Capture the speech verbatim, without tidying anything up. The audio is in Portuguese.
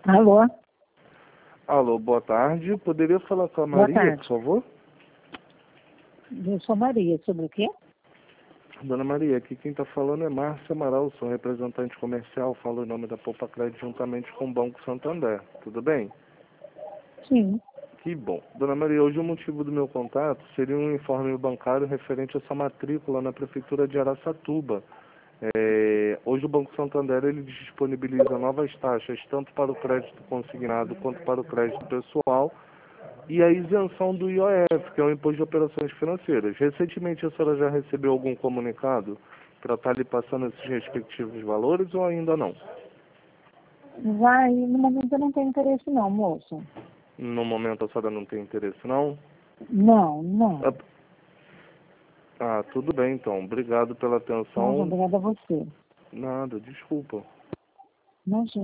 Alô? Alô, boa tarde. Poderia falar com a Boa Maria, tarde. por favor? Eu sou Maria. Sobre o quê? Dona Maria, aqui quem está falando é Márcia Amaral, sou representante comercial, falo em nome da Poupa Crédito juntamente com o Banco Santander. Tudo bem? Sim. Que bom. Dona Maria, hoje o motivo do meu contato seria um informe bancário referente a essa matrícula na Prefeitura de Araçatuba. É, hoje o Banco Santander ele disponibiliza novas taxas, tanto para o crédito consignado quanto para o crédito pessoal, e a isenção do I O F, que é o Imposto de Operações Financeiras. Recentemente a senhora já recebeu algum comunicado para estar lhe passando esses respectivos valores ou ainda não? Vai, no momento eu não tenho interesse não, moço. No momento a senhora não tem interesse, não? Não, não. Ah, ah, tudo bem então. Obrigado pela Mas atenção. obrigada a você. Nada, desculpa. Imagina.